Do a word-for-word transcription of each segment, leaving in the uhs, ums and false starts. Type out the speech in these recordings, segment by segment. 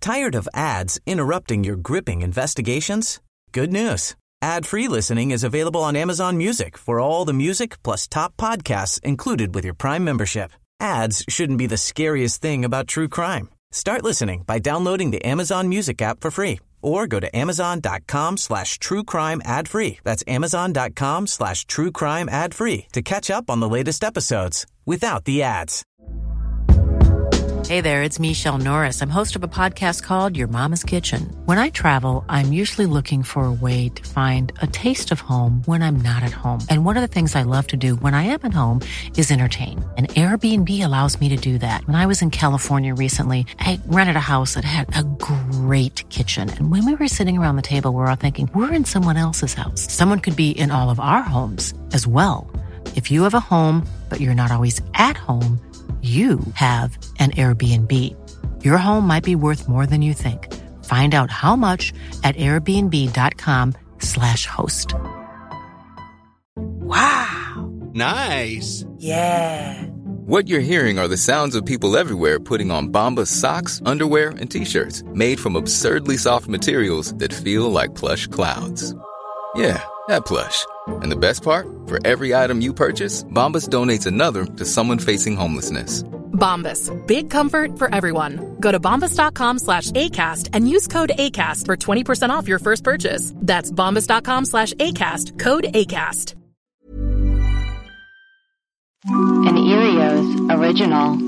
Tired of ads interrupting your gripping investigations? Good news. Ad-free listening is available on Amazon Music for all the music plus top podcasts included with your Prime membership. Ads shouldn't be the scariest thing about true crime. Start listening by downloading the Amazon Music app for free or go to amazon.com slash true crime ad free. That's amazon.com slash true crime ad free to catch up on the latest episodes without the ads. Hey there, it's Michelle Norris. I'm host of a podcast called Your Mama's Kitchen. When I travel, I'm usually looking for a way to find a taste of home when I'm not at home. And one of the things I love to do when I am at home is entertain. And Airbnb allows me to do that. When I was in California recently, I rented a house that had a great kitchen. And when we were sitting around the table, we were all thinking, we're in someone else's house. Someone could be in all of our homes as well. If you have a home, but you're not always at home, you have an Airbnb. Your home might be worth more than you think. Find out how much at airbnb.com slash host. Wow. Nice. Yeah. What you're hearing are the sounds of people everywhere putting on Bombas socks, underwear, and T-shirts made from absurdly soft materials that feel like plush clouds. Yeah, that plush. And the best part? For every item you purchase, Bombas donates another to someone facing homelessness. Bombas. Big comfort for everyone. Go to bombas.com slash ACAST and use code ACAST for twenty percent off your first purchase. That's bombas.com slash ACAST. Code ACAST. An Erios original.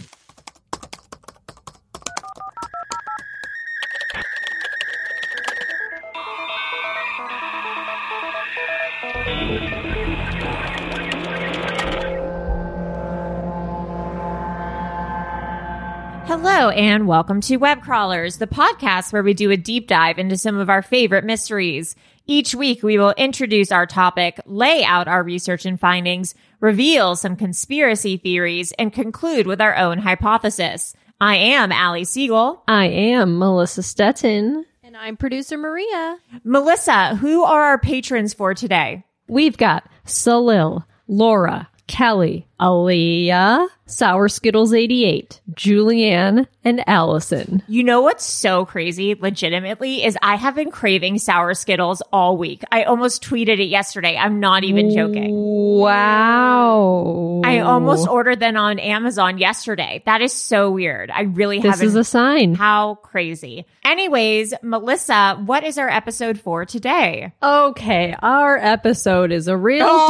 Hello, and welcome to Web Crawlers, the podcast where we do a deep dive into some of our favorite mysteries. Each week, we will introduce our topic, lay out our research and findings, reveal some conspiracy theories, and conclude with our own hypothesis. I am Allie Siegel. I am Melissa Stettin. And I'm producer Maria. Melissa, who are our patrons for today? We've got Salil, Laura, Kelly, Aaliyah, Sour Skittles eighty-eight, Julianne, and Allison. You know what's so crazy, legitimately, is I have been craving Sour Skittles all week. I almost tweeted it yesterday. I'm not even joking. Wow. I almost ordered them on Amazon yesterday. That is so weird. I really this haven't. This is a sign. How crazy. Anyways, Melissa, what is our episode for today? Okay, our episode is a real all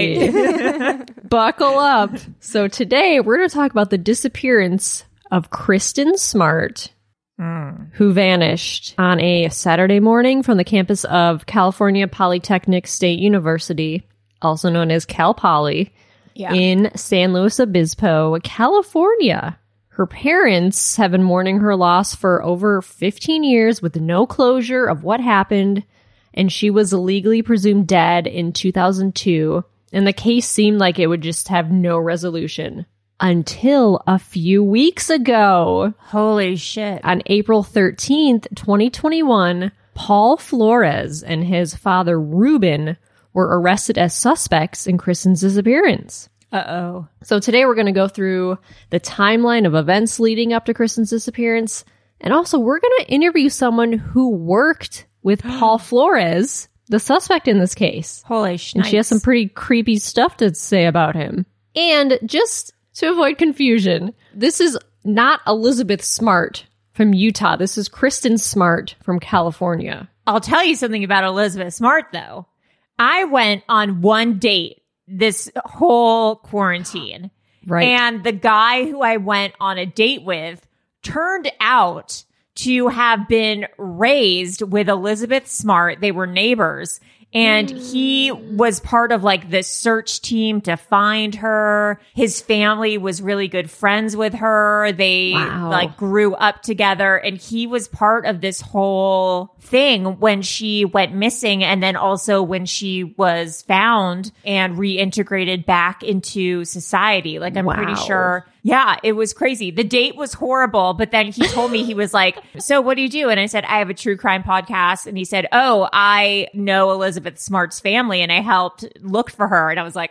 doozy. Right. Buckle up. So today we're going to talk about the disappearance of Kristen Smart, mm. who vanished on a Saturday morning from the campus of California Polytechnic State University, also known as Cal Poly, yeah. in San Luis Obispo, California. Her parents have been mourning her loss for over fifteen years with no closure of what happened, and she was illegally presumed dead in two thousand two. And the case seemed like it would just have no resolution. Until a few weeks ago. Holy shit. On April thirteenth, twenty twenty-one, Paul Flores and his father, Ruben, were arrested as suspects in Kristen's disappearance. Uh-oh. So today we're going to go through the timeline of events leading up to Kristen's disappearance. And also we're going to interview someone who worked with Paul Flores, the suspect in this case. Holy shit. And she has some pretty creepy stuff to say about him. And just to avoid confusion, this is not Elizabeth Smart from Utah. This is Kristen Smart from California. I'll tell you something about Elizabeth Smart, though. I went on one date this whole quarantine. Right. And the guy who I went on a date with turned out to have been raised with Elizabeth Smart. They were neighbors. And he was part of like the search team to find her. His family was really good friends with her. They wow. like grew up together, and he was part of this whole thing when she went missing, and then also when she was found and reintegrated back into society. Like I'm wow. pretty sure. Yeah, it was crazy. The date was horrible, but then he told me, he was like, so what do you do? And I said, I have a true crime podcast. And he said, oh, I know Elizabeth Smart's family and I helped look for her. And I was like,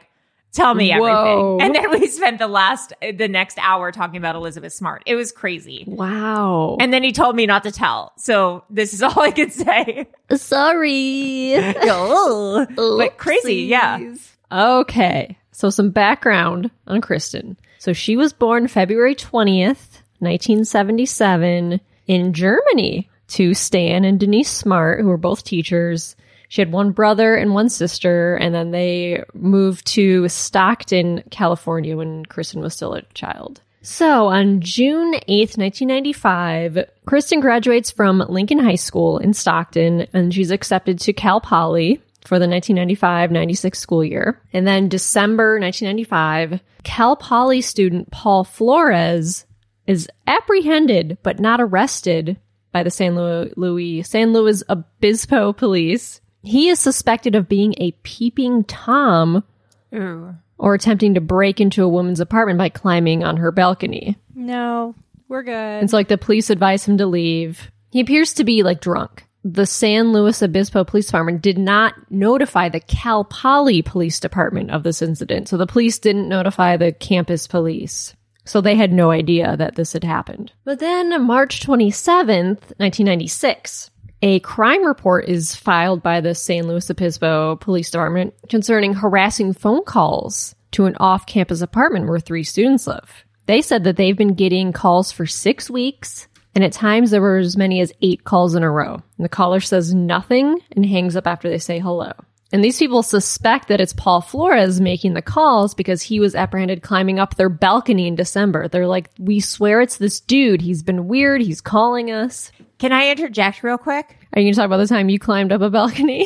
Tell me everything. Whoa. And then we spent the last, the next hour talking about Elizabeth Smart. It was crazy. Wow. And then he told me not to tell. So this is all I can say. Sorry. Oh, but crazy, yeah. Okay. So some background on Kristen. So she was born February twentieth, nineteen seventy-seven in Germany to Stan and Denise Smart, who were both teachers. She had one brother and one sister, and then they moved to Stockton, California when Kristen was still a child. So on June eighth, nineteen ninety-five, Kristen graduates from Lincoln High School in Stockton, and she's accepted to Cal Poly for the nineteen ninety-five ninety-six school year. And then December nineteen ninety-five, Cal Poly student Paul Flores is apprehended but not arrested by the San Luis, Louis, San Luis Obispo police. He is suspected of being a peeping Tom Ooh. or attempting to break into a woman's apartment by climbing on her balcony. No, we're good. And so, like, the police advise him to leave. He appears to be, like, drunk. The San Luis Obispo Police Department did not notify the Cal Poly Police Department of this incident. So the police didn't notify the campus police. So they had no idea that this had happened. But then March twenty-seventh, nineteen ninety-six, a crime report is filed by the San Luis Obispo Police Department concerning harassing phone calls to an off-campus apartment where three students live. They said that they've been getting calls for six weeks, and at times there were as many as eight calls in a row. And the caller says nothing and hangs up after they say hello. And these people suspect that it's Paul Flores making the calls because he was apprehended climbing up their balcony in December. They're like, we swear it's this dude. He's been weird. He's calling us. Can I interject real quick? Are you going to talk about the time you climbed up a balcony?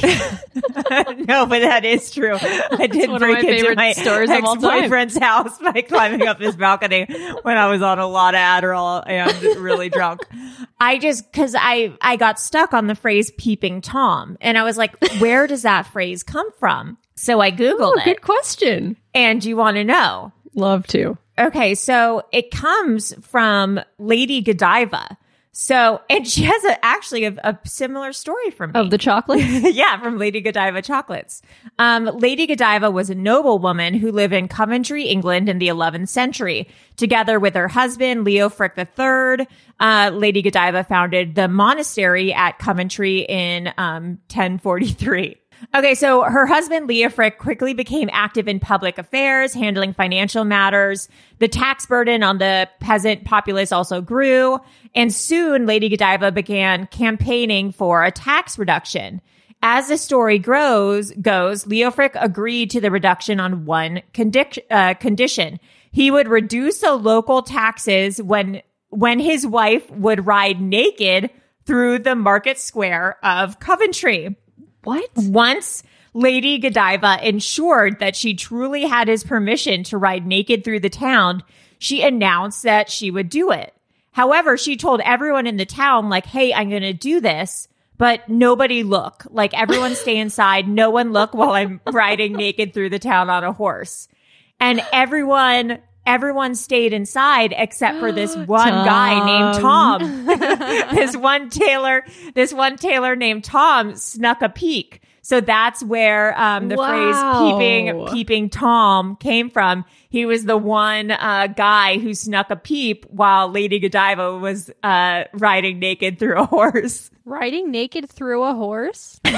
No, but that is true. I did one break of my into favorite my stories of all time. ex-boyfriend's house by climbing up his balcony when I was on a lot of Adderall and really drunk. I just, because I, I got stuck on the phrase peeping Tom. And I was like, where does that phrase come from? So I Googled Oh, it. good question. And you want to know? Love to. Okay, so it comes from Lady Godiva. So, and she has a, actually a, a similar story from me. Of the chocolate? Yeah, from Lady Godiva chocolates. Um, Lady Godiva was a noblewoman who lived in Coventry, England in the eleventh century. Together with her husband, Leofric the Third, uh, Lady Godiva founded the monastery at Coventry in um, ten forty-three. Okay, so her husband, Leofric, quickly became active in public affairs, handling financial matters. The tax burden on the peasant populace also grew. And soon, Lady Godiva began campaigning for a tax reduction. As the story grows, goes, Leofric agreed to the reduction on one condi- uh, condition. He would reduce the local taxes when, when his wife would ride naked through the market square of Coventry. What? Once Lady Godiva ensured that she truly had his permission to ride naked through the town, she announced that she would do it. However, she told everyone in the town, like, hey, I'm going to do this, but nobody look. Like, everyone stay inside. No one look while I'm riding naked through the town on a horse. And everyone... Everyone stayed inside except for this one Tom. guy named Tom. This one tailor, this one tailor named Tom snuck a peek. So that's where um, the Wow. phrase peeping, peeping Tom came from. He was the one uh, guy who snuck a peep while Lady Godiva was uh, riding naked through a horse. Riding naked through a horse? through,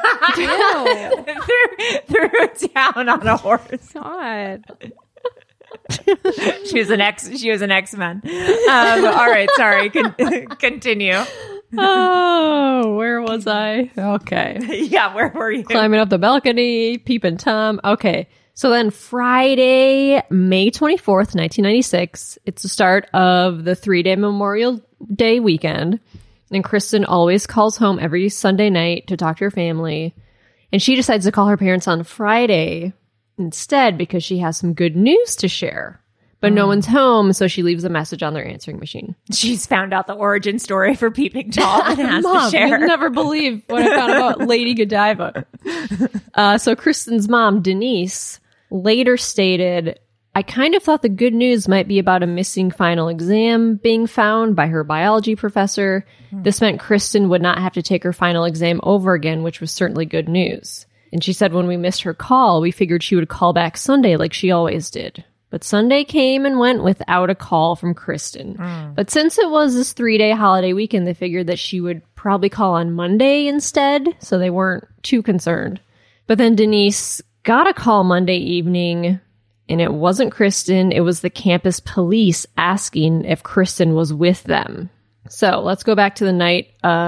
through town on a horse. God. She was an ex. She was an X-Men. Um, all right, sorry. Con- continue. Oh, where was I? Okay. Yeah, where were you? Climbing up the balcony, peeping Tom. Okay. So then Friday, May twenty-fourth, nineteen ninety-six, it's the start of the three-day Memorial Day weekend. And Kristen always calls home every Sunday night to talk to her family. And she decides to call her parents on Friday instead because she has some good news to share. But mm. no one's home, so she leaves a message on their answering machine. She's found out the origin story for Peeping Tom and has Mom, to share. You'll never believe what I found about Lady Godiva. Uh, so Kristen's mom, Denise, later stated, I kind of thought the good news might be about a missing final exam being found by her biology professor. Mm. This meant Kristen would not have to take her final exam over again, which was certainly good news. And she said when we missed her call, we figured she would call back Sunday like she always did. But Sunday came and went without a call from Kristen. Mm. But since it was this three-day holiday weekend, they figured that she would probably call on Monday instead, so they weren't too concerned. But then Denise got a call Monday evening, and it wasn't Kristen. It was the campus police asking if Kristen was with them. So let's go back to the night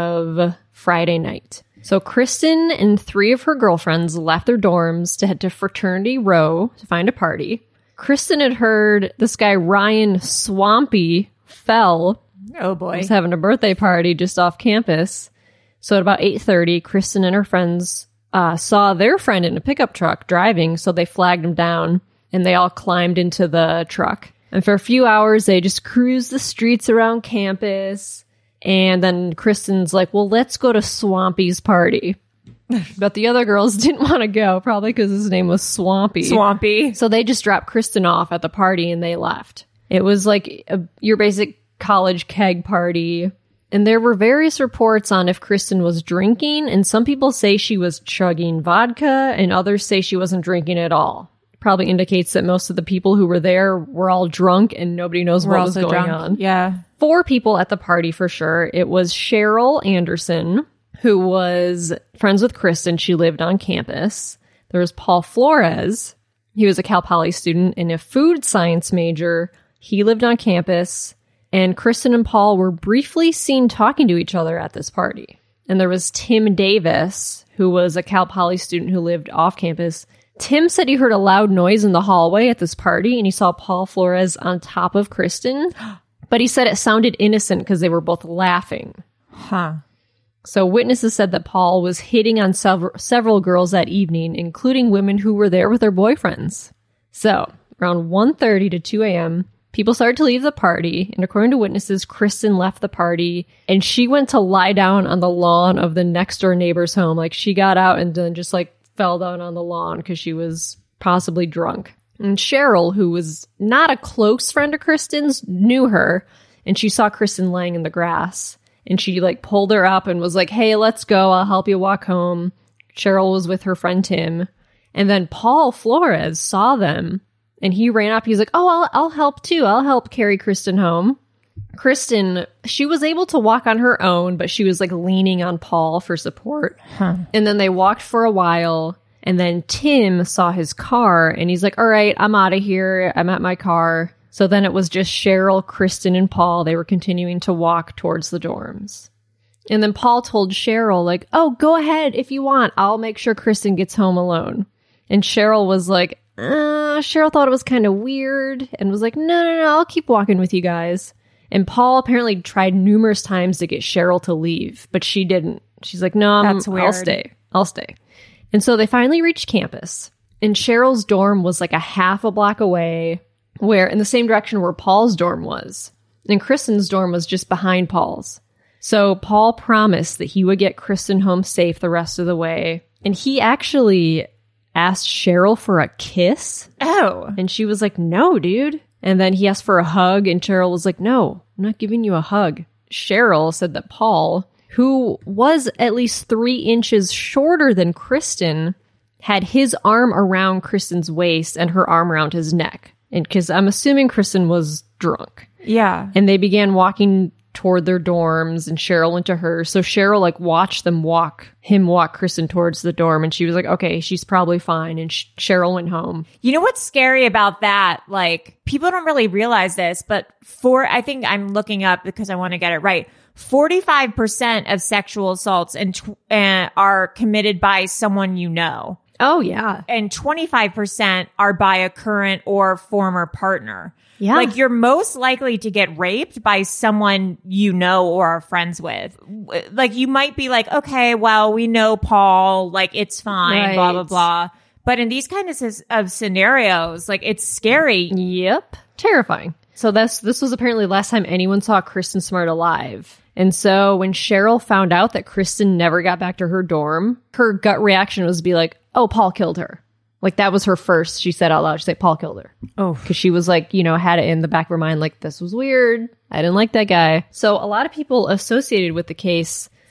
of Friday night. So Kristen and three of her girlfriends left their dorms to head to Fraternity Row to find a party. Kristen had heard this guy, Ryan Swampy, fell. Oh, boy. He was having a birthday party just off campus. So at about eight thirty, Kristen and her friends uh, saw their friend in a pickup truck driving, so they flagged him down, and they all climbed into the truck. And for a few hours, they just cruised the streets around campus. And then Kristen's like, well, let's go to Swampy's party. But the other girls didn't want to go, probably because his name was Swampy. Swampy. So they just dropped Kristen off at the party and they left. It was like a, your basic college keg party. And there were various reports on if Kristen was drinking. And some people say she was chugging vodka and others say she wasn't drinking at all. Probably indicates that most of the people who were there were all drunk and nobody knows we're what was going drunk. on. Yeah. Four people at the party for sure. It was Cheryl Anderson, who was friends with Kristen. She lived on campus. There was Paul Flores. He was a Cal Poly student and a food science major. He lived on campus. And Kristen and Paul were briefly seen talking to each other at this party. And there was Tim Davis, who was a Cal Poly student who lived off campus. Tim said he heard a loud noise in the hallway at this party and he saw Paul Flores on top of Kristen. But he said it sounded innocent because they were both laughing. Huh. So witnesses said that Paul was hitting on several, several girls that evening, including women who were there with their boyfriends. So around one thirty to two a.m., people started to leave the party. And according to witnesses, Kristen left the party and she went to lie down on the lawn of the next door neighbor's home. Like she got out and then just like fell down on the lawn because she was possibly drunk. And Cheryl, who was not a close friend of Kristen's, knew her, and she saw Kristen laying in the grass. And she, like, pulled her up and was like, hey, let's go. I'll help you walk home. Cheryl was with her friend Tim. And then Paul Flores saw them, and he ran up. He's like, oh, I'll, I'll help, too. I'll help carry Kristen home. Kristen, she was able to walk on her own, but she was, like, leaning on Paul for support. Huh. And then they walked for a while. And then Tim saw his car and he's like, all right, I'm out of here. I'm at my car. So then it was just Cheryl, Kristen, and Paul. They were continuing to walk towards the dorms. And then Paul told Cheryl, like, oh, go ahead if you want. I'll make sure Kristen gets home alone. And Cheryl was like, uh, Cheryl thought it was kind of weird and was like, no, no, no, I'll keep walking with you guys. And Paul apparently tried numerous times to get Cheryl to leave, but she didn't. She's like, no, I'm, That's weird. I'll stay. I'll stay. And so they finally reached campus, and Cheryl's dorm was like a half a block away, where in the same direction where Paul's dorm was. And Kristen's dorm was just behind Paul's. So Paul promised that he would get Kristen home safe the rest of the way. And he actually asked Cheryl for a kiss. Oh. And she was like, no, dude. And then he asked for a hug, and Cheryl was like, no, I'm not giving you a hug. Cheryl said that Paul, who was at least three inches shorter than Kristen, had his arm around Kristen's waist and her arm around his neck. And because I'm assuming Kristen was drunk. Yeah. And they began walking toward their dorms, and Cheryl went to her. So Cheryl, like, watched them walk, him walk Kristen towards the dorm, and she was like, okay, she's probably fine. And Sh- Cheryl went home. You know what's scary about that? Like, people don't really realize this, but for, I think I'm looking up because I want to get it right. forty-five percent of sexual assaults and tw- uh, are committed by someone you know. Oh, yeah. And twenty-five percent are by a current or former partner. Yeah. Like, you're most likely to get raped by someone you know or are friends with. Like, you might be like, okay, well, we know Paul, like, it's fine, right. blah, blah, blah. But in these kinds of, of scenarios, like, it's scary. Yep. Terrifying. So this, this was apparently the last time anyone saw Kristen Smart alive. And so when Cheryl found out that Kristen never got back to her dorm, her gut reaction was to be like, oh, Paul killed her. Like, that was her first, she said out loud. She said, Paul killed her. Oh. Because she was like, you know, had it in the back of her mind, like, this was weird. I didn't like that guy. So a lot of people associated with the case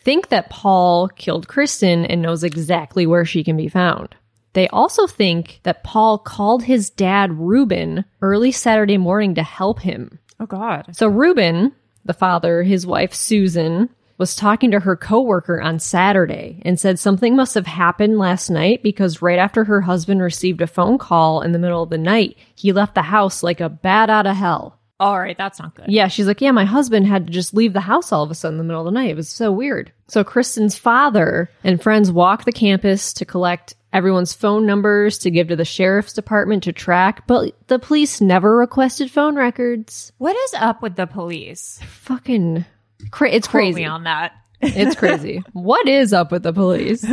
think that Paul killed Kristen and knows exactly where she can be found. They also think that Paul called his dad, Reuben, early Saturday morning to help him. Oh, God. So Reuben, the father, his wife, Susan, was talking to her coworker on Saturday and said something must have happened last night because right after her husband received a phone call in the middle of the night, he left the house like a bat out of hell. All right, that's not good. Yeah, she's like, yeah, my husband had to just leave the house all of a sudden in the middle of the night. It was so weird. So Kristen's father and friends walked the campus to collect everyone's phone numbers to give to the sheriff's department to track, but the police never requested phone records. What is up with the police? Fucking... Cra- it's Quote crazy. me on that. It's crazy. What is up with the police?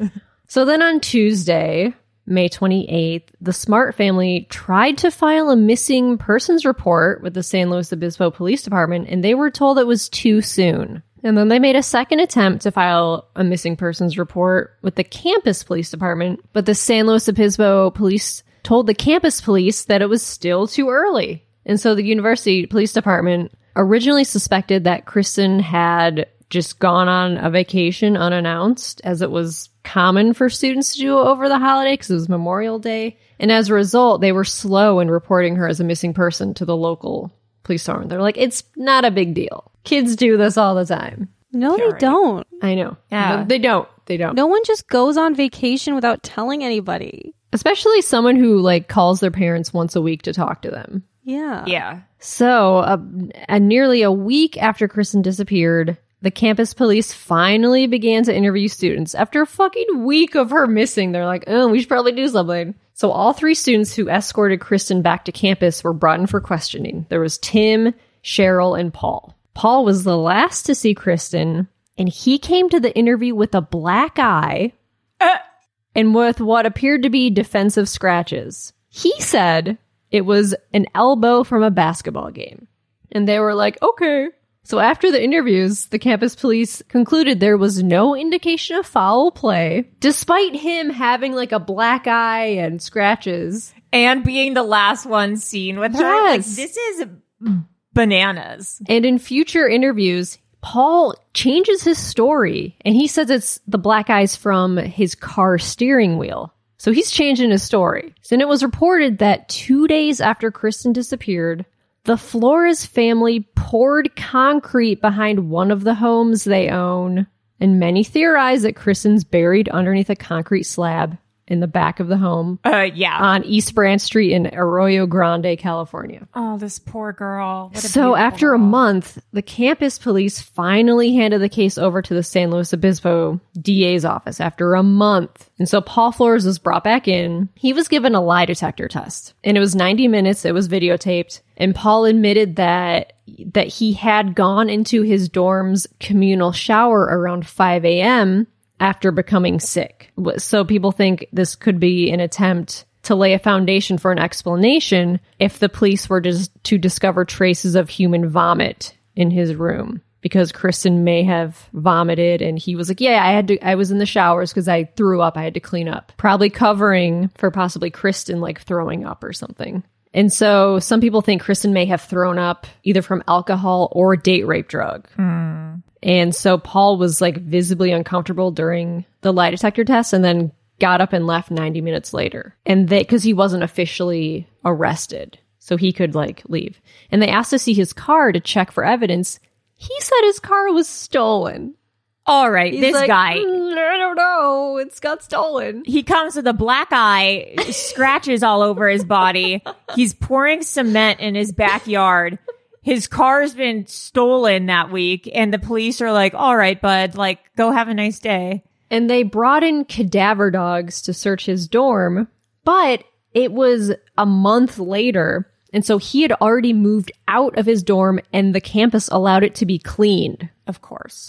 So then on Tuesday, May twenty-eighth, the Smart family tried to file a missing persons report with the San Luis Obispo Police Department, and they were told it was too soon. And then they made a second attempt to file a missing persons report with the campus police department, but the San Luis Obispo police told the campus police that it was still too early. And so the university police department originally suspected that Kristen had just gone on a vacation unannounced, as it was common for students to do over the holiday because it was Memorial Day. And as a result, they were slow in reporting her as a missing person to the local police department. They're like, it's not a big deal. Kids do this all the time. No, Yeah, they right. don't. I know. Yeah. No, they don't. They don't. No one just goes on vacation without telling anybody. Especially someone who like calls their parents once a week to talk to them. Yeah. Yeah. So, uh, uh, nearly a week after Kristen disappeared, the campus police finally began to interview students. After a fucking week of her missing, they're like, oh, we should probably do something. So all three students who escorted Kristen back to campus were brought in for questioning. There was Tim, Cheryl, and Paul. Paul was the last to see Kristen, and he came to the interview with a black eye Uh. and with what appeared to be defensive scratches. He said it was an elbow from a basketball game. And they were like, okay. So after the interviews, the campus police concluded there was no indication of foul play, despite him having like a black eye and scratches. And being the last one seen with her. Yes. Like, this is bananas. And in future interviews, Paul changes his story, and he says it's the black eyes from his car steering wheel. So he's changing his story. And it was reported that two days after Kristen disappeared, the Flores family poured concrete behind one of the homes they own, and many theorize that Kristen's buried underneath a concrete slab in the back of the home Uh, yeah. on East Branch Street in Arroyo Grande, California. Oh, this poor girl. What a So beautiful after a girl. month, the campus police finally handed the case over to the San Luis Obispo D A's office after a month. And so Paul Flores was brought back in. He was given a lie detector test, and it was ninety minutes. It was videotaped. And Paul admitted that that he had gone into his dorm's communal shower around five a.m. after becoming sick. So people think this could be an attempt to lay a foundation for an explanation if the police were just to discover traces of human vomit in his room, because Kristen may have vomited and he was like, yeah, I had to, I was in the showers because I threw up. I had to clean up, probably covering for possibly Kristen like throwing up or something. And so some people think Kristen may have thrown up either from alcohol or date rape drug. Mm. And so Paul was like visibly uncomfortable during the lie detector test and then got up and left ninety minutes later. And they, because he wasn't officially arrested, so he could like leave. And they asked to see his car to check for evidence. He said his car was stolen. All right, He's this like, guy. "Mm, I don't know. It's got stolen. He comes with a black eye, scratches all over his body. He's pouring cement in his backyard. His car's been stolen that week, and the police are like, all right, bud, like, go have a nice day. And they brought in cadaver dogs to search his dorm, but it was a month later. And so he had already moved out of his dorm, and the campus allowed it to be cleaned. Of course.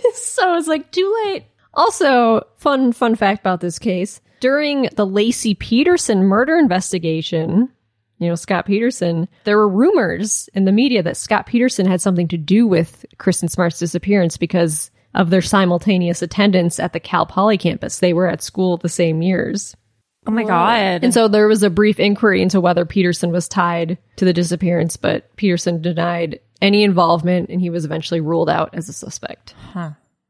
So it's like too late. Also, fun fun fact about this case. During the Lacey Peterson murder investigation, you know, Scott Peterson, there were rumors in the media that Scott Peterson had something to do with Kristen Smart's disappearance because of their simultaneous attendance at the Cal Poly campus. They were at school the same years. Oh my God. And so there was a brief inquiry into whether Peterson was tied to the disappearance, but Peterson denied any involvement, and he was eventually ruled out as a suspect. Huh.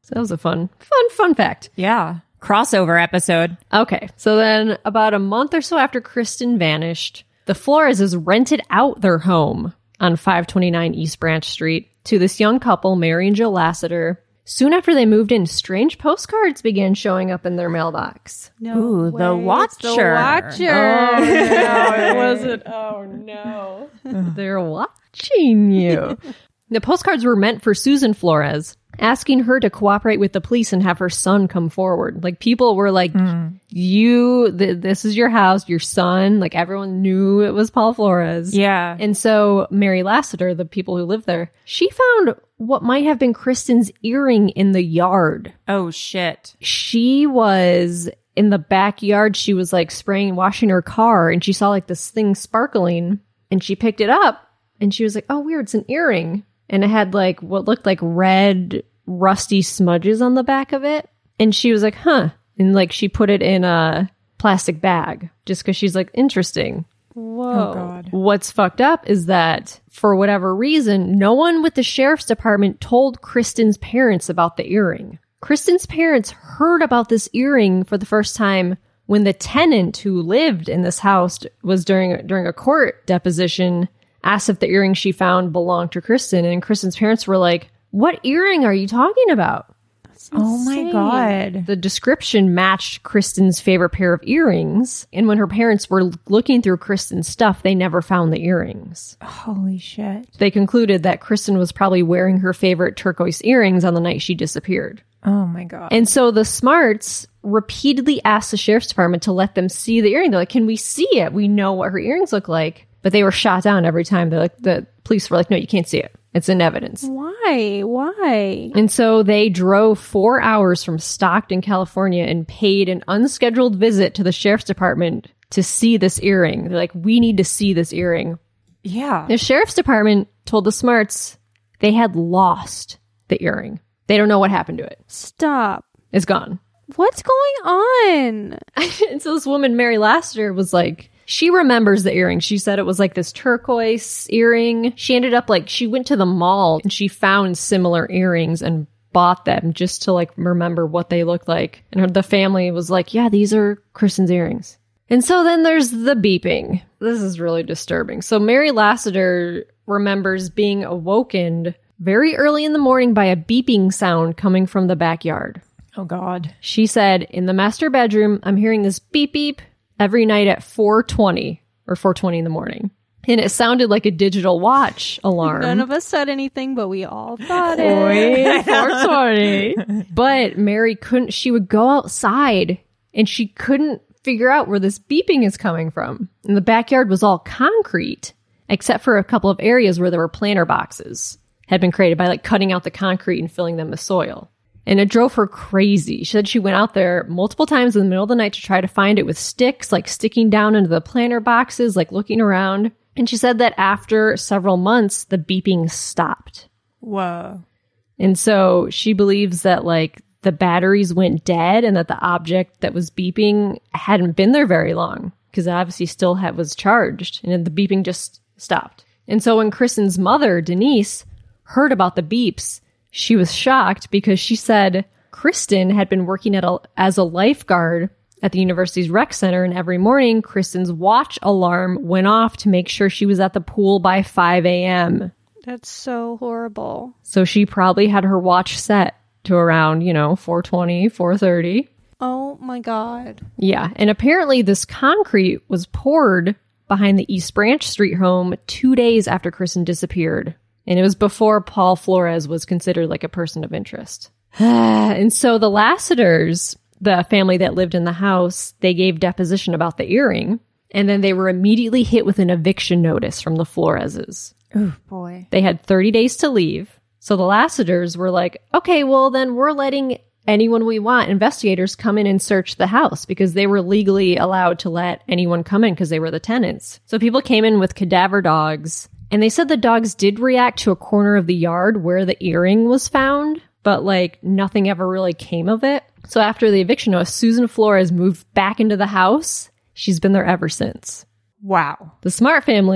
So that was a fun, fun, fun fact. Yeah. Crossover episode. Okay. So then about a month or so after Kristen vanished, the Floreses rented out their home on five twenty-nine East Branch Street to this young couple, Mary and Joe Lassiter. Soon after they moved in, strange postcards began showing up in their mailbox. No Ooh, way. the Watcher. It's the Watcher. Oh, no, it wasn't. Oh, no. They're watching you. The postcards were meant for Susan Flores, asking her to cooperate with the police and have her son come forward. Like, people were like, mm. you, th- this is your house, your son. Like, everyone knew it was Paul Flores. Yeah. And so Mary Lassiter, the people who lived there, she found what might have been Kristen's earring in the yard. Oh, shit. She was in the backyard. She was like spraying, washing her car, and she saw like this thing sparkling, and she picked it up, and she was like, oh, weird, it's an earring. And it had like what looked like red, rusty smudges on the back of it. And she was like, huh. And like she put it in a plastic bag just because she's like, interesting. Whoa. Oh, God. What's fucked up is that for whatever reason, no one with the sheriff's department told Kristen's parents about the earring. Kristen's parents heard about this earring for the first time when the tenant who lived in this house was during during a court deposition, asked if the earring she found belonged to Kristen. And Kristen's parents were like, what earring are you talking about? Oh my God. The description matched Kristen's favorite pair of earrings. And when her parents were looking through Kristen's stuff, they never found the earrings. Holy shit. They concluded that Kristen was probably wearing her favorite turquoise earrings on the night she disappeared. Oh my God. And so the Smarts repeatedly asked the sheriff's department to let them see the earring. They're like, can we see it? We know what her earrings look like. But they were shot down every time. They're like, the police were like, no, you can't see it. It's in evidence. Why? Why? And so they drove four hours from Stockton, California, and paid an unscheduled visit to the sheriff's department to see this earring. They're like, we need to see this earring. Yeah. The sheriff's department told the Smarts they had lost the earring. They don't know what happened to it. Stop. It's gone. What's going on? And so this woman, Mary Lassiter, was like, she remembers the earring. She said it was like this turquoise earring. She ended up like, she went to the mall and she found similar earrings and bought them just to like remember what they looked like. And her, the family was like, yeah, these are Kristen's earrings. And so then there's the beeping. This is really disturbing. So Mary Lassiter remembers being awoken very early in the morning by a beeping sound coming from the backyard. Oh God. She said, in the master bedroom, I'm hearing this beep beep every night at four twenty or four twenty in the morning. And it sounded like a digital watch alarm. None of us said anything, but we all thought it. four twenty. But Mary couldn't, she would go outside and she couldn't figure out where this beeping is coming from. And the backyard was all concrete, except for a couple of areas where there were planter boxes had been created by like cutting out the concrete and filling them with soil. And it drove her crazy. She said she went out there multiple times in the middle of the night to try to find it with sticks, like sticking down into the planter boxes, like looking around. And she said that after several months, the beeping stopped. Whoa. And so she believes that like the batteries went dead and that the object that was beeping hadn't been there very long because it obviously still had, was charged, and the beeping just stopped. And so when Kristen's mother, Denise, heard about the beeps, she was shocked because she said Kristen had been working at a, as a lifeguard at the university's rec center, and every morning Kristen's watch alarm went off to make sure she was at the pool by five a.m. That's so horrible. So she probably had her watch set to around, you know, four twenty, four thirty. Oh my God. Yeah, and apparently this concrete was poured behind the East Branch Street home two days after Kristen disappeared. And it was before Paul Flores was considered like a person of interest. And so the Lassiters, the family that lived in the house, they gave deposition about the earring. And then they were immediately hit with an eviction notice from the Floreses. Oh, boy. They had thirty days to leave. So the Lassiters were like, okay, well, then we're letting anyone we want, investigators, come in and search the house because they were legally allowed to let anyone come in because they were the tenants. So people came in with cadaver dogs. And they said the dogs did react to a corner of the yard where the earring was found, but like nothing ever really came of it. So after the eviction notice, Susan Flores moved back into the house. She's been there ever since. Wow. The Smart family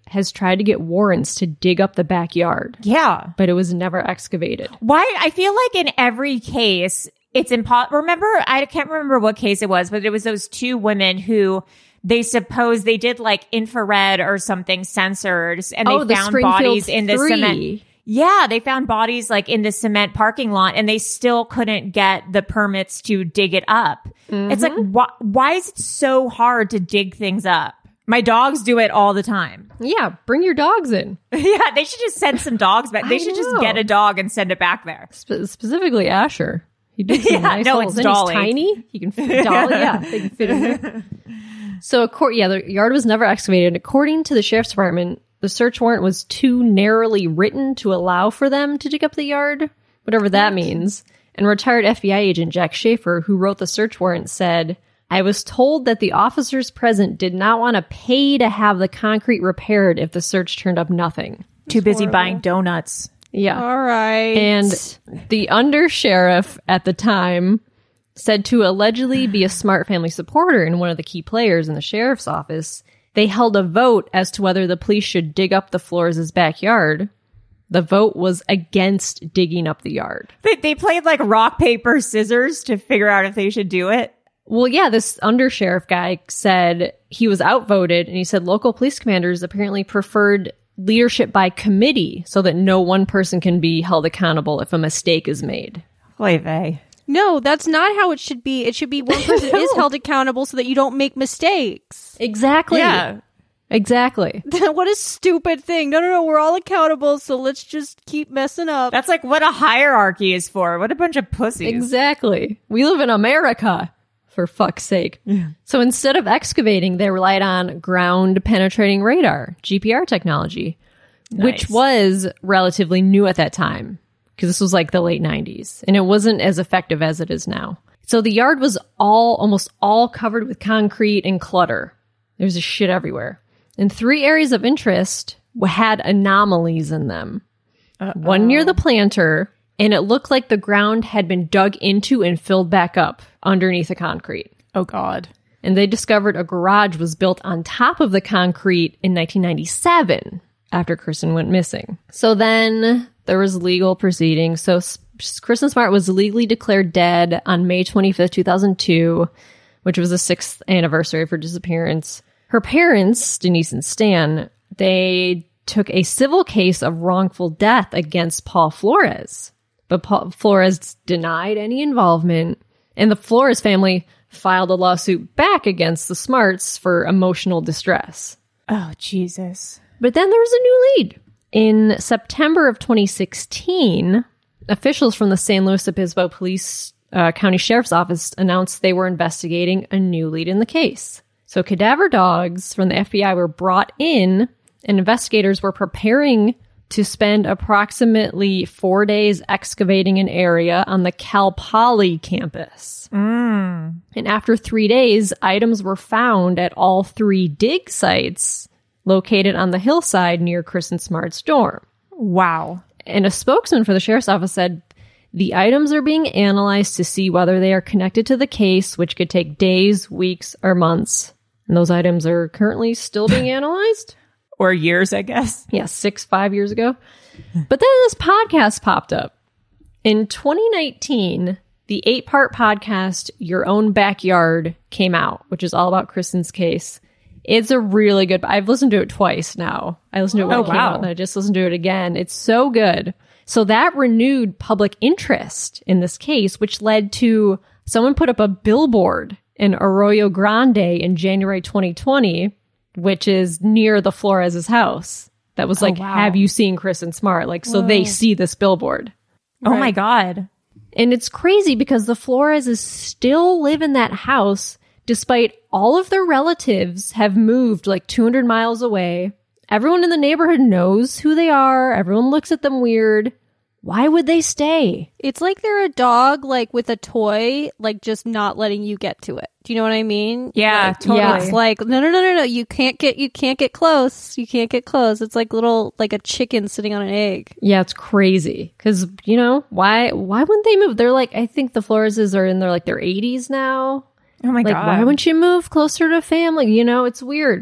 has tried to get warrants to dig up the backyard. Yeah. But it was never excavated. Why? I feel like in every case, it's impossible. Remember, I can't remember what case it was, but it was those two women who they suppose they did like infrared or something sensors and they oh, the found Springfield bodies in the three. cement. Yeah, they found bodies like in the cement parking lot and they still couldn't get the permits to dig it up. Mm-hmm. It's like, wh- why is it so hard to dig things up? My dogs do it all the time. Yeah, bring your dogs in. Yeah, they should just send some dogs back. They I should know. just get a dog and send it back there. Spe- specifically Asher. He did some Yeah, nice no, holes. it's And Dolly. He's tiny. He can fit Dolly. Yeah, they can fit in there. So, of course, yeah, the yard was never excavated. According to the sheriff's department, the search warrant was too narrowly written to allow for them to dig up the yard, whatever that means. And retired F B I agent Jack Schaefer, who wrote the search warrant, said, I was told that the officers present did not want to pay to have the concrete repaired if the search turned up nothing. Too busy buying donuts. Yeah. All right. And the undersheriff at the time said to allegedly be a Smart family supporter and one of the key players in the sheriff's office, they held a vote as to whether the police should dig up the Flores' backyard. The vote was against digging up the yard. They, they played like rock, paper, scissors to figure out if they should do it. Well, yeah, this undersheriff guy said he was outvoted, and he said local police commanders apparently preferred leadership by committee so that no one person can be held accountable if a mistake is made. Oy vey. No, that's not how it should be. It should be one person is held accountable so that you don't make mistakes. Exactly. Yeah. Exactly. What a stupid thing. No, no, no. We're all accountable, so let's just keep messing up. That's like what a hierarchy is for. What a bunch of pussies. Exactly. We live in America, for fuck's sake. Yeah. So instead of excavating, they relied on ground penetrating radar, G P R technology, nice. Which was relatively new at that time because this was like the late nineties and it wasn't as effective as it is now. So the yard was all almost all covered with concrete and clutter. There's a shit everywhere. And three areas of interest had anomalies in them. Uh-oh. One near the planter, and it looked like the ground had been dug into and filled back up underneath the concrete. Oh, God. And they discovered a garage was built on top of the concrete in nineteen ninety-seven after Kristen went missing. So then there was legal proceedings. So Kristen Smart was legally declared dead on May twenty-fifth, two thousand two, which was the sixth anniversary of her disappearance. Her parents, Denise and Stan, they took a civil case of wrongful death against Paul Flores. But Paul Flores denied any involvement, and the Flores family filed a lawsuit back against the Smarts for emotional distress. Oh, Jesus. But then there was a new lead. In September of twenty sixteen, officials from the San Luis Obispo Police uh, County Sheriff's Office announced they were investigating a new lead in the case. So cadaver dogs from the F B I were brought in, and investigators were preparing to spend approximately four days excavating an area on the Cal Poly campus. Mm. And after three days, items were found at all three dig sites located on the hillside near Kristen Smart's dorm. Wow. And a spokesman for the sheriff's office said, the items are being analyzed to see whether they are connected to the case, which could take days, weeks, or months. And those items are currently still being analyzed. Or years, I guess. Yeah, six, five years ago. But then this podcast popped up. In twenty nineteen, the eight-part podcast, Your Own Backyard, came out, which is all about Kristen's case. It's a really good... I've listened to it twice now. I listened to it when oh, it came wow. out, and I just listened to it again. It's so good. So that renewed public interest in this case, which led to someone put up a billboard in Arroyo Grande in January twenty twenty, which is near the Flores' house. That was like, oh, wow. have you seen Kristen Smart? Like, so Whoa. they see this billboard. Oh Right. my God. And it's crazy because the Flores still live in that house despite all of their relatives have moved like two hundred miles away. Everyone in the neighborhood knows who they are. Everyone looks at them weird. Why would they stay? It's like they're a dog, like with a toy, like just not letting you get to it. Do you know what I mean? Yeah, like, totally. yeah. It's like, no, no, no, no, no. You can't get, you can't get close. You can't get close. It's like little, like a chicken sitting on an egg. Yeah, it's crazy. Because, you know, why why wouldn't they move? They're like, I think the Floreses are in their like their eighties now. Oh my like, God. why wouldn't you move closer to family? You know, it's weird.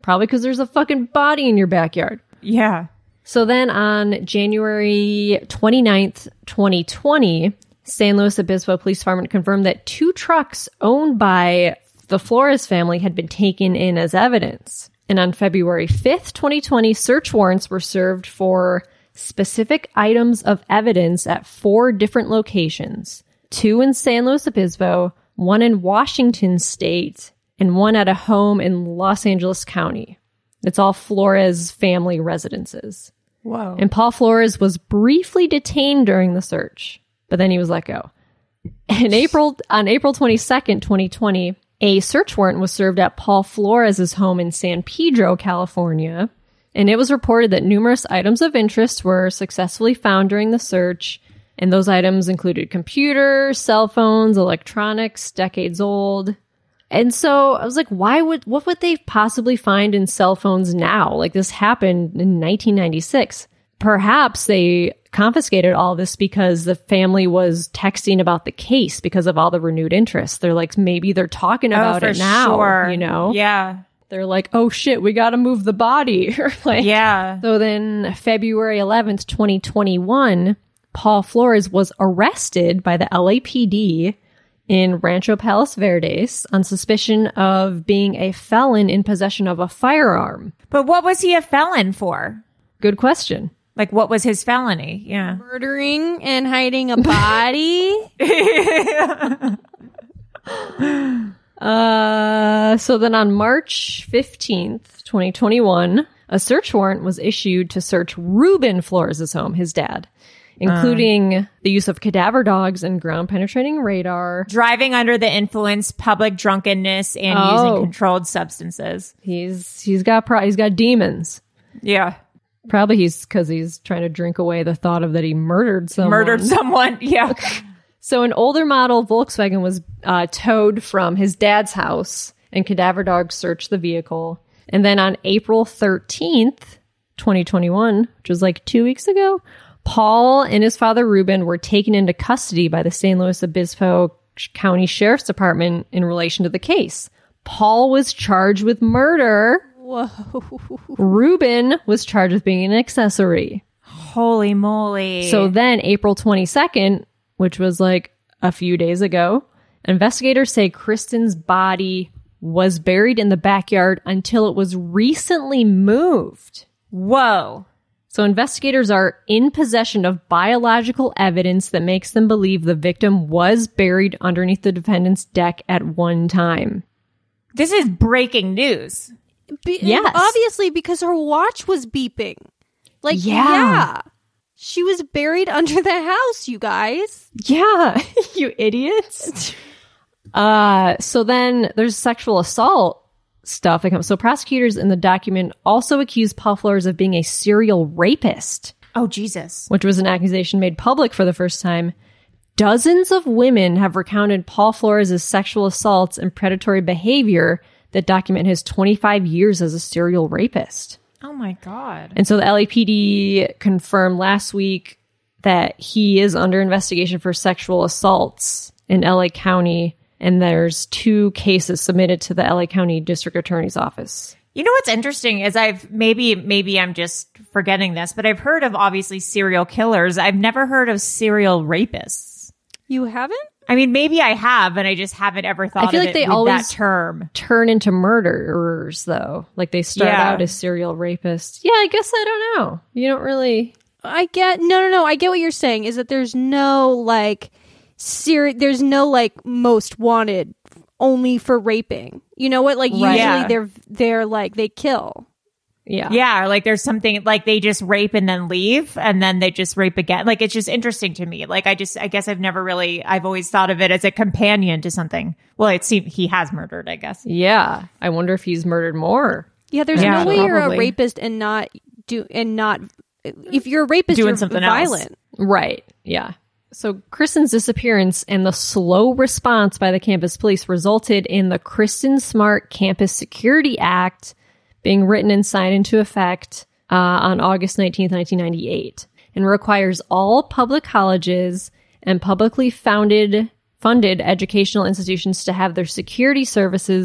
Probably because there's a fucking body in your backyard. Yeah. So then on January twenty-ninth, twenty twenty, San Luis Obispo Police Department confirmed that two trucks owned by the Flores family had been taken in as evidence. And on February fifth, twenty twenty, search warrants were served for specific items of evidence at four different locations. Two in San Luis Obispo, one in Washington State, and one at a home in Los Angeles County. It's all Flores family residences. Whoa. And Paul Flores was briefly detained during the search, but then he was let go. In April, on April twenty-second, twenty twenty, a search warrant was served at Paul Flores' home in San Pedro, California, and it was reported that numerous items of interest were successfully found during the search, and those items included computers, cell phones, electronics, decades old. And so I was like, why would, what would they possibly find in cell phones now? Like, this happened in nineteen ninety-six. Perhaps they confiscated all this because the family was texting about the case because of all the renewed interest. They're like, maybe they're talking about oh, it now, sure. you know? Yeah. They're like, oh shit, we got to move the body. like, yeah. So then February eleventh, twenty twenty-one, Paul Flores was arrested by the L A P D in Rancho Palos Verdes on suspicion of being a felon in possession of a firearm. But what was he a felon for? Good question. Like, what was his felony? Yeah. Murdering and hiding a body. uh, so then on March fifteenth, twenty twenty-one, a search warrant was issued to search Ruben Flores' home, his dad, including uh, the use of cadaver dogs and ground-penetrating radar. Driving under the influence, public drunkenness, and Oh. using controlled substances. He's he's got pro- he's got demons. Yeah. Probably he's because he's trying to drink away the thought of that he murdered someone. Murdered someone. Yeah. So an older model Volkswagen was uh, towed from his dad's house, and cadaver dogs searched the vehicle. And then on April thirteenth, twenty twenty-one, which was like two weeks ago, Paul and his father Ruben were taken into custody by the San Luis Obispo County Sheriff's Department in relation to the case. Paul was charged with murder. Whoa. Ruben was charged with being an accessory. Holy moly. So then April twenty-second, which was like a few days ago, investigators say Kristen's body was buried in the backyard until it was recently moved. Whoa. So investigators are in possession of biological evidence that makes them believe the victim was buried underneath the defendant's deck at one time. This is breaking news. Be- Yes. Obviously, because her watch was beeping. Like, Yeah. yeah. She was buried under the house, you guys. Yeah, you idiots. Uh, so then there's sexual assault stuff that comes. So prosecutors in the document also accused Paul Flores of being a serial rapist, Oh, Jesus. which was an accusation made public for the first time. Dozens of women have recounted Paul Flores' sexual assaults and predatory behavior that document his twenty-five years as a serial rapist. Oh, my God. And so the L A P D confirmed last week that he is under investigation for sexual assaults in L A County, and there's two cases submitted to the L A County District Attorney's Office. You know what's interesting is I've maybe maybe I'm just forgetting this, but I've heard of obviously serial killers. I've never heard of serial rapists. You haven't? I mean, maybe I have, and I just haven't ever thought I feel of like it they with always- that term. Turn into murderers, though. Like they start Yeah. out as serial rapists. Yeah, I guess I don't know. You don't really... I get, no, no, no. I get what you're saying is that there's no, like, ser- there's no, like, most wanted only for raping. You know what? Like, Right. usually Yeah. they're, they're, like, they kill. Yeah. Yeah, like there's something like they just rape and then leave and then they just rape again. Like it's just interesting to me. Like I just I guess I've never really I've always thought of it as a companion to something. Well, it seems he has murdered, I guess. Yeah. I wonder if he's murdered more. Yeah, there's Yeah, no way you're a probably. rapist and not do, and not, if you're a rapist, Doing you're something else. violent. Right. Yeah. So Kristen's disappearance and the slow response by the campus police resulted in the Kristen Smart Campus Security Act being written and signed into effect uh, on August nineteenth, nineteen ninety-eight, and requires all public colleges and publicly founded funded educational institutions to have their security services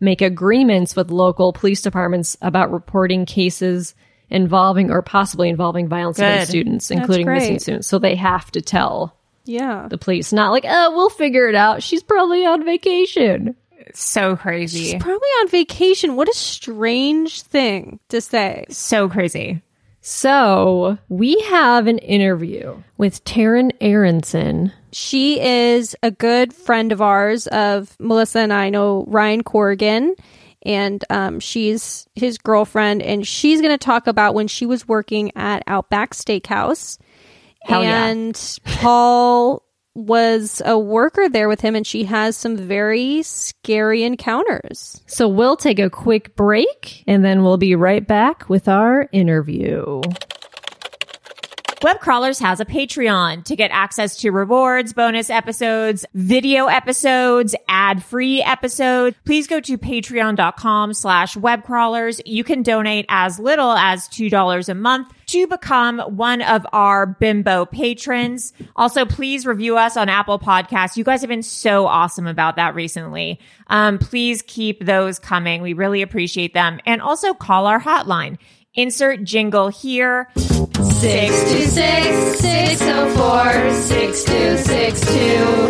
make agreements with local police departments about reporting cases involving or possibly involving violence Good. against students, That's including great. missing students. So they have to tell Yeah. the police, not like, oh, we'll figure it out. She's probably on vacation. So crazy. She's probably on vacation. What a strange thing to say. So crazy. So we have an interview with Taryn Aronson. She is a good friend of ours, of Melissa and I know Ryan Corrigan, and um, she's his girlfriend, and she's going to talk about when she was working at Outback Steakhouse. Hell yeah. And Paul was a worker there with him, and she has some very scary encounters. So we'll take a quick break, and then we'll be right back with our interview. Web Crawlers has a Patreon to get access to rewards, bonus episodes, video episodes, ad-free episodes. Please go to patreon.com slash webcrawlers. You can donate as little as two dollars a month to become one of our bimbo patrons. Also, please review us on Apple Podcasts. You guys have been so awesome about that recently. Um, please keep those coming. We really appreciate them. And also call our hotline. Insert jingle here. six two six, six oh four, six two six two.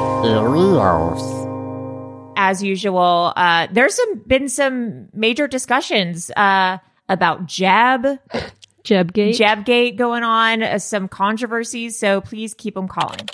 As usual, uh, there's some been some major discussions uh, about Jeb, Jebgate. Jebgate going on, uh, some controversies. So please keep them calling.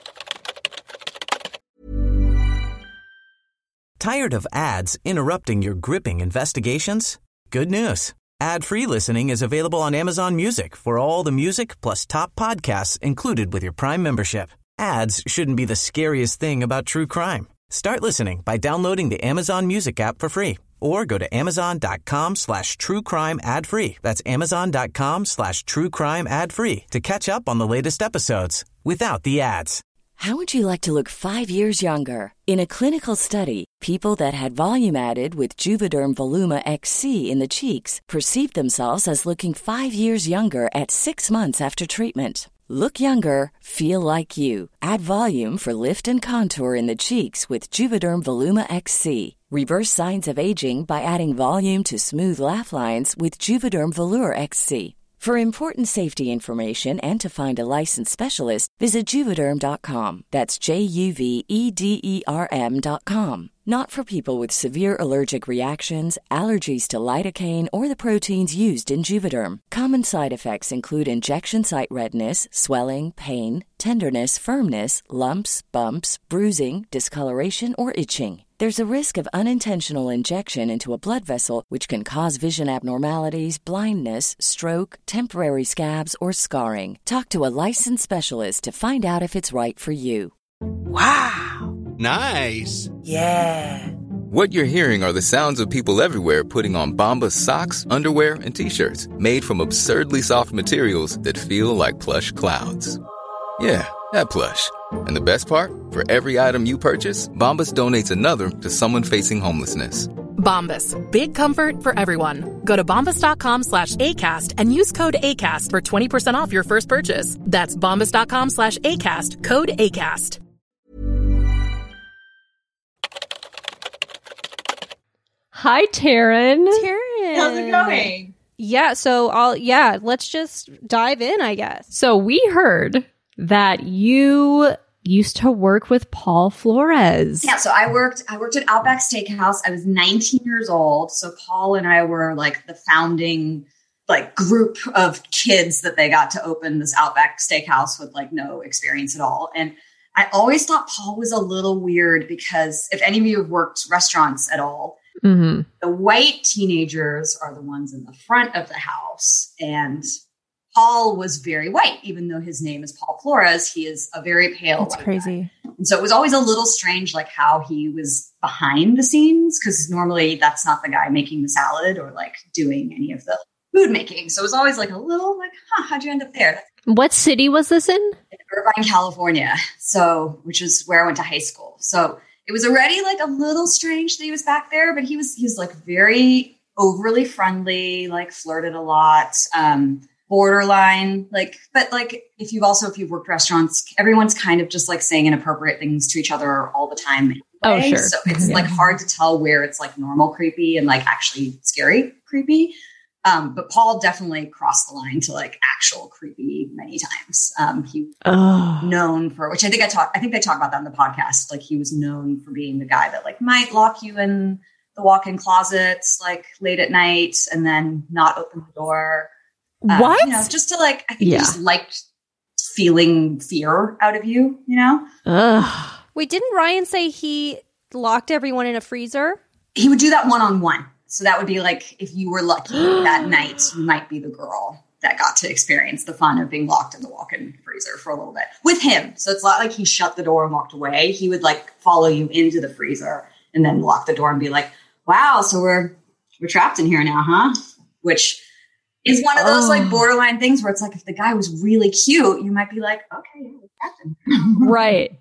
Tired of ads interrupting your gripping investigations? Good news. Ad-free listening is available on Amazon Music for all the music plus top podcasts included with your Prime membership. Ads shouldn't be the scariest thing about true crime. Start listening by downloading the Amazon Music app for free or go to amazon.com slash true crime ad free. That's amazon.com slash true crime ad free to catch up on the latest episodes without the ads. How would you like to look five years younger? In a clinical study, people that had volume added with Juvederm Voluma X C in the cheeks perceived themselves as looking five years younger at six months after treatment. Look younger, feel like you. Add volume for lift and contour in the cheeks with Juvederm Voluma X C. Reverse signs of aging by adding volume to smooth laugh lines with Juvederm Volure X C. For important safety information and to find a licensed specialist, visit Juvederm dot com. That's J U V E D E R M dot com. Not for people with severe allergic reactions, allergies to lidocaine, or the proteins used in Juvederm. Common side effects include injection site redness, swelling, pain, tenderness, firmness, lumps, bumps, bruising, discoloration, or itching. There's a risk of unintentional injection into a blood vessel, which can cause vision abnormalities, blindness, stroke, temporary scabs, or scarring. Talk to a licensed specialist to find out if it's right for you. Wow. Nice. Yeah. What you're hearing are the sounds of people everywhere putting on Bombas socks, underwear, and T-shirts made from absurdly soft materials that feel like plush clouds. Yeah, that plush. And the best part? For every item you purchase, Bombas donates another to someone facing homelessness. Bombas. Big comfort for everyone. Go to bombas.com slash ACAST and use code ACAST for twenty percent off your first purchase. That's bombas.com slash ACAST. Code ACAST. Hi, Taryn. Taryn. How's it going? Yeah, so I'll yeah, let's just dive in, I guess. So we heard that you used to work with Paul Flores. Yeah, so I worked I worked at Outback Steakhouse. I was nineteen years old. So Paul and I were like the founding like group of kids that they got to open this Outback Steakhouse with like no experience at all. And I always thought Paul was a little weird because if any of you have worked restaurants at all, mm-hmm. the white teenagers are the ones in the front of the house. And Paul was very white, even though his name is Paul Flores. He is a very pale That's white crazy. guy. And so it was always a little strange, like how he was behind the scenes, because normally that's not the guy making the salad or like doing any of the food making. So it was always like a little like, huh, how'd you end up there? What city was this in? In Irvine, California. So, which is where I went to high school. So it was already like a little strange that he was back there, but he was, he was like very overly friendly, like flirted a lot. Um, borderline, like, but like if you've also, if you've worked restaurants, everyone's kind of just like saying inappropriate things to each other all the time. Anyway. Oh, sure. So it's yeah. like hard to tell where it's like normal creepy and like actually scary creepy. Um, but Paul definitely crossed the line to like actual creepy many times. Um, he oh. known for, which I think I talked, I think they talk about that in the podcast. Like he was known for being the guy that like might lock you in the walk-in closets like late at night and then not open the door. Um, what? You know, just to like, I think yeah. he just liked feeling fear out of you, you know? Ugh. Wait, didn't Ryan say he locked everyone in a freezer? He would do that one-on-one. So that would be like, if you were lucky that night, you might be the girl that got to experience the fun of being locked in the walk-in freezer for a little bit with him. So it's not like he shut the door and walked away. He would like follow you into the freezer and then lock the door and be like, wow, so we're, we're trapped in here now, huh? Which is one of those oh. like borderline things where it's like, if the guy was really cute, you might be like, okay, we're trapped in here. Right.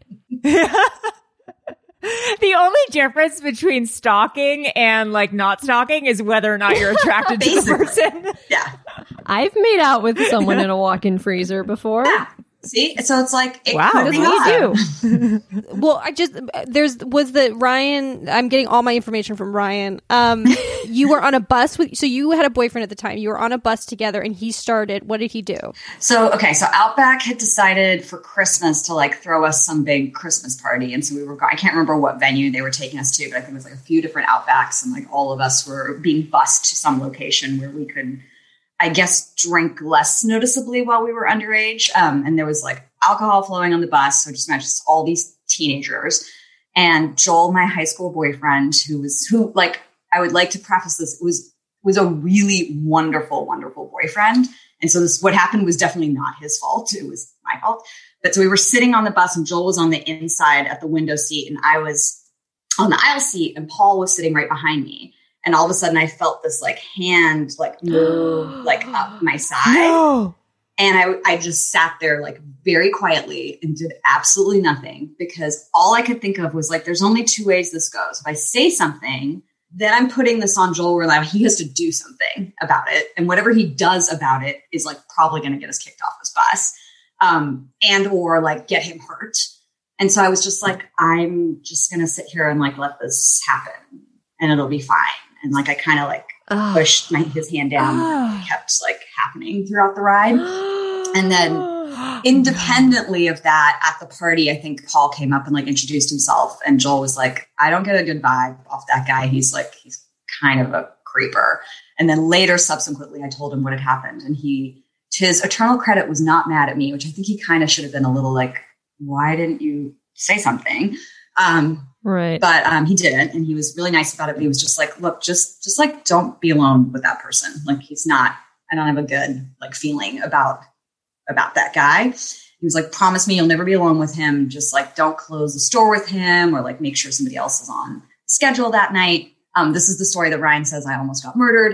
The only difference between stalking and like not stalking is whether or not you're attracted to the person. Yeah. I've made out with someone in a walk-in freezer before. Yeah. See? So it's like, it wow, that's what you do. Well, I just, there's, was the Ryan, I'm getting all my information from Ryan. Um, you were on a bus with, so you had a boyfriend at the time. You were on a bus together and he started, what did he do? So, okay. So Outback had decided for Christmas to like throw us some big Christmas party. And so we were, I can't remember what venue they were taking us to, but I think it was like a few different Outbacks and like all of us were being bused to some location where we could, I guess, drink less noticeably while we were underage. Um, and there was like alcohol flowing on the bus. So just imagine just all these teenagers and Joel, my high school boyfriend, who was, who like, I would like to preface this, was, was a really wonderful, wonderful boyfriend. And so this, what happened was definitely not his fault. It was my fault. But so we were sitting on the bus and Joel was on the inside at the window seat and I was on the aisle seat and Paul was sitting right behind me. And all of a sudden I felt this like hand, like move, like up my side. No. And I, I just sat there like very quietly and did absolutely nothing because all I could think of was like, there's only two ways this goes. If I say something, then I'm putting this on Joel where like, he has to do something about it. And whatever he does about it is like probably going to get us kicked off this bus um, and or like get him hurt. And so I was just like, I'm just going to sit here and like, let this happen and it'll be fine. And like, I kind of like oh. pushed my, his hand down oh. and it kept like happening throughout the ride. And then independently of that at the party, I think Paul came up and like introduced himself and Joel was like, I don't get a good vibe off that guy. He's like, he's kind of a creeper. And then later, subsequently, I told him what had happened. And he, to his eternal credit, was not mad at me, which I think he kind of should have been a little like, why didn't you say something? Um, Right. But um, he didn't. And he was really nice about it. But he was just like, look, just just like don't be alone with that person. Like he's not, I don't have a good like feeling about about that guy. He was like, promise me you'll never be alone with him. Just like don't close the store with him or like make sure somebody else is on the schedule that night. Um, this is the story that Ryan says I almost got murdered.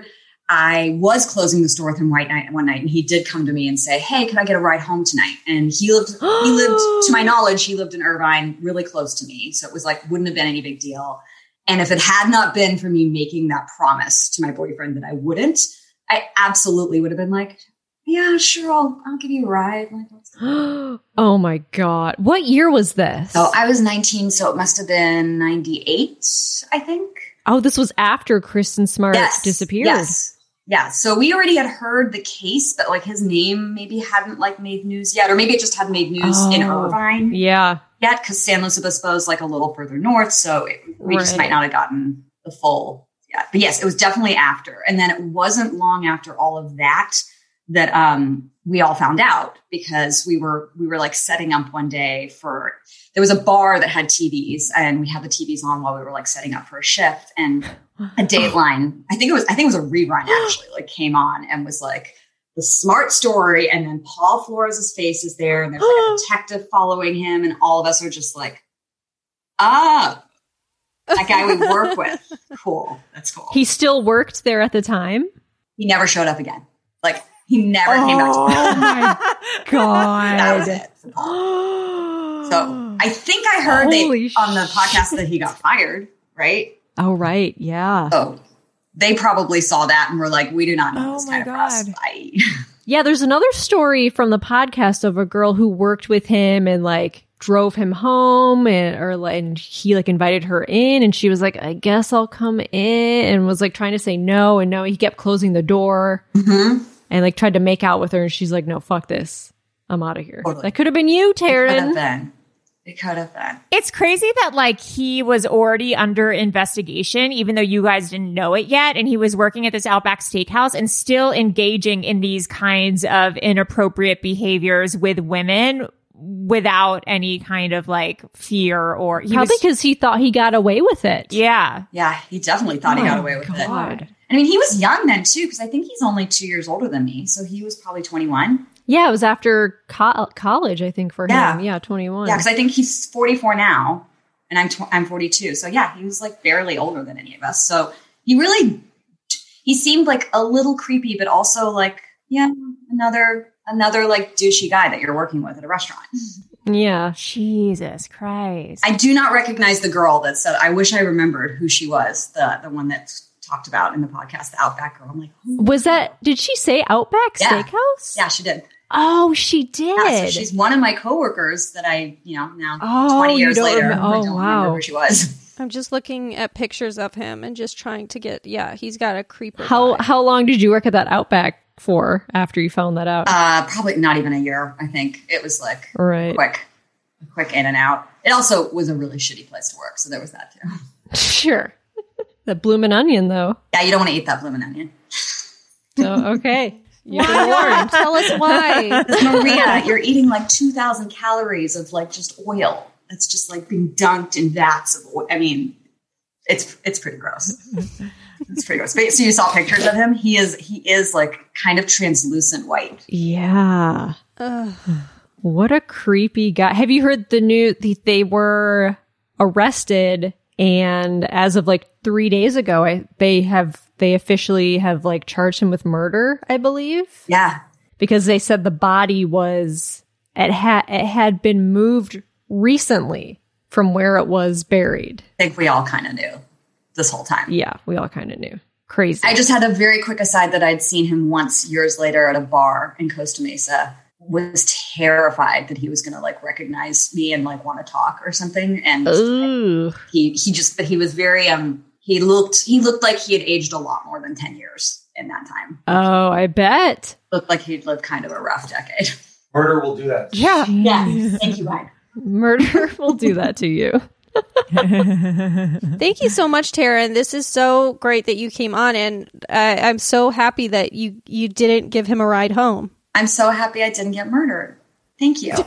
I was closing the store with him right night, one night, and he did come to me and say, hey, can I get a ride home tonight? And he lived, he lived, to my knowledge, he lived in Irvine, really close to me. So it was like, wouldn't have been any big deal. And if it had not been for me making that promise to my boyfriend that I wouldn't, I absolutely would have been like, yeah, sure, I'll, I'll give you a ride. Like, oh my God. What year was this? So I was nineteen, so it must have been ninety-eight, I think. Oh, this was after Kristen Smart yes, disappeared. Yes. Yeah, so we already had heard the case, but like his name maybe hadn't like made news yet, or maybe it just hadn't made news oh, in Irvine yeah. yet, because San Luis Obispo is like a little further north, so it, we right. just might not have gotten the full yet. But yes, it was definitely after, and then it wasn't long after all of that that um, we all found out because we were we were like setting up one day for there was a bar that had T Vs, and we had the T Vs on while we were like setting up for a shift and. A Dateline, I think it was, I think it was a rerun actually, like came on and was like the Smart story. And then Paul Flores' face is there and there's like a detective following him. And all of us are just like, ah, that guy we work with. Cool. That's cool. He still worked there at the time? He never showed up again. Like he never oh, came back to Oh my God. That was it for Paul. So I think I heard Holy they on the podcast that he got fired, right? Oh, right. Yeah. Oh, they probably saw that and were like, we do not know oh this my kind God. of us. Bye. Yeah, there's another story from the podcast of a girl who worked with him and like drove him home, and or like and he like invited her in, and she was like, I guess I'll come in, and was like trying to say no, and no, he kept closing the door Mm-hmm. and like tried to make out with her, and she's like, no, fuck this, I'm out of here. Totally. That could have been you, It could have Taryn. been. It could have been. It's crazy that like he was already under investigation, even though you guys didn't know it yet. And he was working at this Outback Steakhouse and still engaging in these kinds of inappropriate behaviors with women without any kind of like fear or he Probably was, because he thought he got away with it. yeah. Yeah, he definitely thought he got Oh, away with God. it. I mean, he was young then too, because I think he's only two years older than me. So he was probably twenty-one. Yeah, it was after co- college, I think, for Yeah. him. Yeah, twenty-one. Yeah, because I think he's forty-four now, and I'm tw- I'm forty-two. So yeah, he was like barely older than any of us. So he really, he seemed like a little creepy, but also like, yeah, another another like douchey guy that you're working with at a restaurant. Yeah. Jesus Christ. I do not recognize the girl that said. I wish I remembered who she was. The the one that talked about in the podcast, the Outback girl. I'm like, who? Was that, did she say Outback Yeah. Steakhouse? Yeah, she did. Oh, she did. Yeah, so she's one of my coworkers that I, you know, now Oh, twenty you years don't later, remem- I oh, don't wow. remember who she was. I'm just looking at pictures of him and just trying to get, yeah, he's got a creeper. How vibe. how long did you work at that Outback for after you found that out? Uh, probably not even a year. I think it was like Right. quick, quick in and out. It also was a really shitty place to work, so there was that too. Sure. The bloomin' onion, though. Yeah, you don't want to eat that bloomin' onion. So, okay. You've been Why? warned. Tell us why. Maria, you're eating like two thousand calories of like just oil. It's just like being dunked in vats of oil. I mean, it's it's pretty gross. It's pretty gross. But, so you saw pictures of him. He is he is like kind of translucent white. Yeah. Ugh. What a creepy guy. Have you heard the new, the, they were arrested, and as of like three days ago, I, they have, they officially have like charged him with murder, I believe. Yeah. Because they said the body was, it had, it had been moved recently from where it was buried. I think we all kind of knew this whole time. Yeah, we all kind of knew. Crazy. I just had a very quick aside that I'd seen him once years later at a bar in Costa Mesa. Was terrified that he was going to like recognize me and like want to talk or something. And Ooh. he he just, but he was very um he looked he looked like he had aged a lot more than ten years in that time. Oh, I bet. Looked like he'd lived kind of a rough decade. Murder will do that. Yeah. Yeah. Thank you, Ryan. Murder will do that to you. Thank you so much, Taryn. This is so great that you came on, and I I'm so happy that you you didn't give him a ride home. I'm so happy I didn't get murdered. Thank you.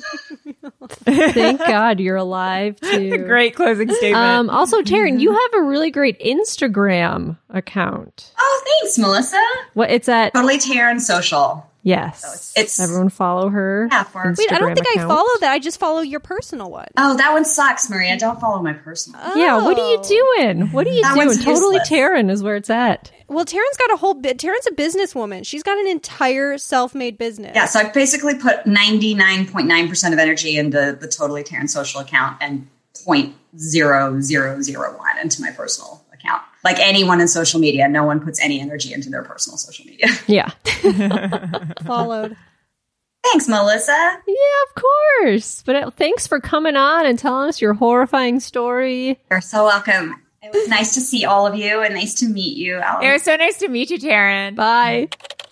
Thank God you're alive too. Great closing statement. Um, also, Taryn, you have a really great Instagram account. Oh, thanks, Melissa. What it's at? Totally Taryn Social. Yes, So it's- it's- everyone follow her. Yeah, for- Wait, I don't Instagram think I account. follow that. I just follow your personal one. Oh, that one sucks, Maria. Don't follow my personal. Yeah, what are you Oh. doing? What are you That doing? one's Totally useless. Taryn is where it's at. Well, Taryn's got a whole bit. Taryn's a businesswoman. She's got an entire self-made business. Yeah, so I basically put ninety-nine point nine percent of energy into the Totally Taryn Social account and zero point zero zero zero one into my personal account. Like anyone in social media, no one puts any energy into their personal social media. Yeah, Followed. Thanks, Melissa. yeah, of course. But uh, thanks for coming on and telling us your horrifying story. You're so welcome. It was nice to see all of you and nice to meet you, Alan. It was so nice to meet you, Taryn. Bye.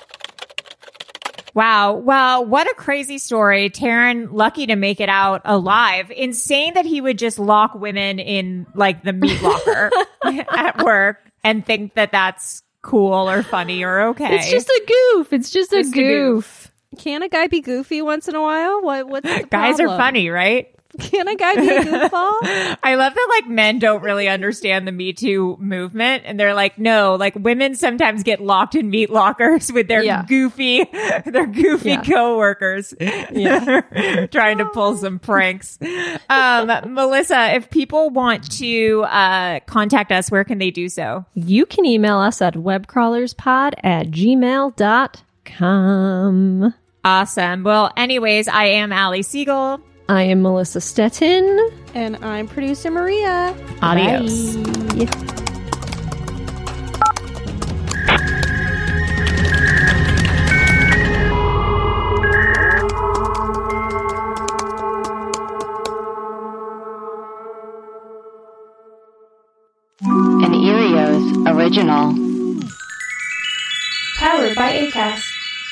Wow. Well, what a crazy story. Taryn, lucky to make it out alive. Insane that he would just lock women in like the meat locker at work and think that that's cool or funny or okay. It's just a goof. It's just, Just a a goof. Can a guy be goofy once in a while? What? What's the Guys are problem? funny, right? Can a guy be a goofball? I love that like men don't really understand the Me Too movement. And they're like, no, like women sometimes get locked in meat lockers with their Yeah. goofy, their goofy Yeah. coworkers Yeah. trying to pull some pranks. Um, Melissa, if people want to, uh, contact us, where can they do so? You can email us at webcrawlerspod at gmail dot com. Awesome. Well, anyways, I am Allie Siegel. I am Melissa Stettin. And I'm producer Maria. Adios. Bye. An Erios original. Powered by Acast.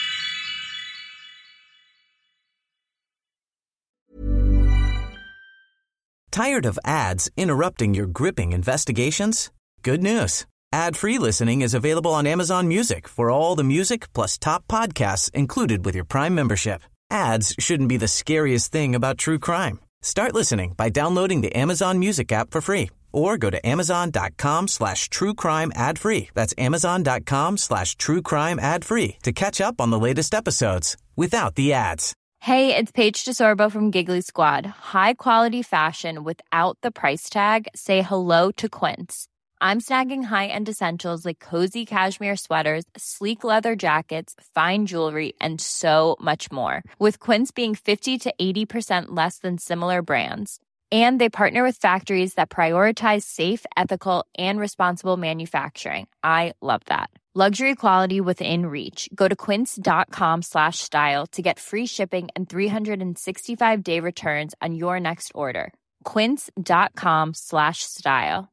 Tired of ads interrupting your gripping investigations? Good news. Ad-free listening is available on Amazon Music for all the music plus top podcasts included with your Prime membership. Ads shouldn't be the scariest thing about true crime. Start listening by downloading the Amazon Music app for free or go to amazon.com slash true crime ad free. That's amazon.com slash true crime ad free to catch up on the latest episodes without the ads. Hey, it's Paige DeSorbo from Giggly Squad. High quality fashion without the price tag. Say hello to Quince. I'm snagging high-end essentials like cozy cashmere sweaters, sleek leather jackets, fine jewelry, and so much more. With Quince being fifty to eighty percent less than similar brands. And they partner with factories that prioritize safe, ethical, and responsible manufacturing. I love that. Luxury quality within reach. Go to quince.com slash style to get free shipping and three sixty-five day returns on your next order. Quince.com slash style.